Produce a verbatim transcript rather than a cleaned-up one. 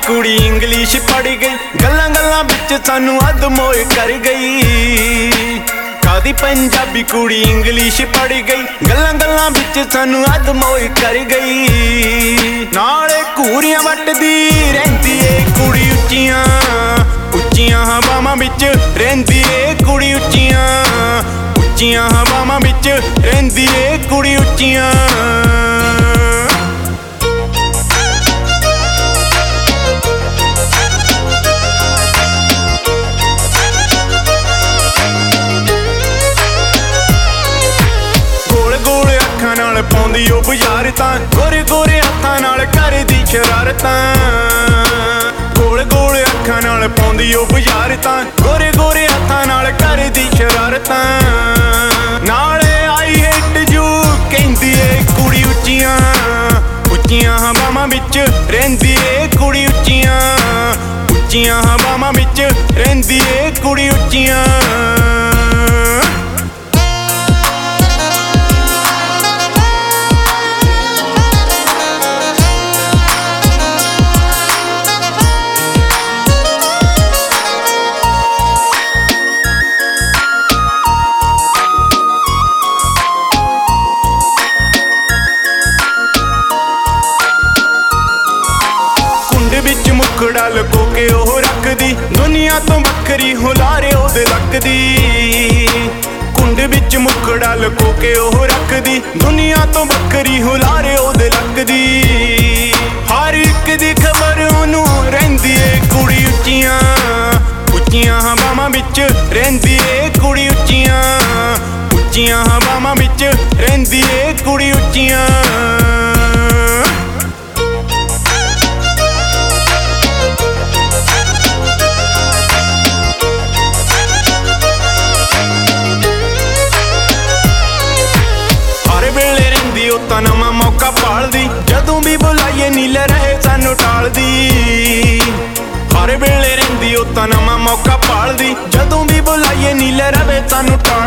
कुड़ी इंग्लिश पढ़ गई, गल्लां गल्लां बिच सानू अध मोए कर गई। कादी पंजाबी कुड़ी इंग्लिश पढ़ गई, गल्लां गल्लां बिच सानू अध मोए कर गई। नाले घूरियां वटदी रहिंदी ए कुड़ी उच्चियां उच्चियां हवावां बिच रहिंदी ए कुड़ी उच्चियां उच्चियां हवावां बिच रहिंदी ए कुड़ी उच्चियां। नाल पाउंदी ओ बाजार तां गोरे गोरे हत्थां नाल करदी शरारतां। गोल गोल अखां नाल पाउंदी ओ बाजार तां गोरे गोरे हत्थां नाल करदी शरारतां। नाले आई हिट जू कहंदी ए कुड़ी उच्चियां उच्चियां हवावां बिच रहिंदी ए कुड़ी उच्चियां उच्चियां हवावां बिच रहिंदी ए कुड़ी उच्चियां। मुखड़ा लको के ओह रखदी दुनिया तो बखरी हुलारे ओदे लकदी। कुंड विच मुखड़ा लको के ओह रखदी दुनिया तो बखरी हुलारे ओदे लकदी। हर एक दी खबर ओनू रहिंदी ए कुड़ी उच्चियां उच्चियां हवावां बिच रहिंदी ए कुड़ी उच्चियां उच्चियां हवावां बिच रहिंदी ए कुड़ी उच्चियां। तां नवां मौका भालदी जदों भी बुलाइए नीले रहे सानू टालदी। हर वेले रहिंदी ओ तां नवां मौका भालदी जदों भी बुलाइए नीले रहे सानू टालदी।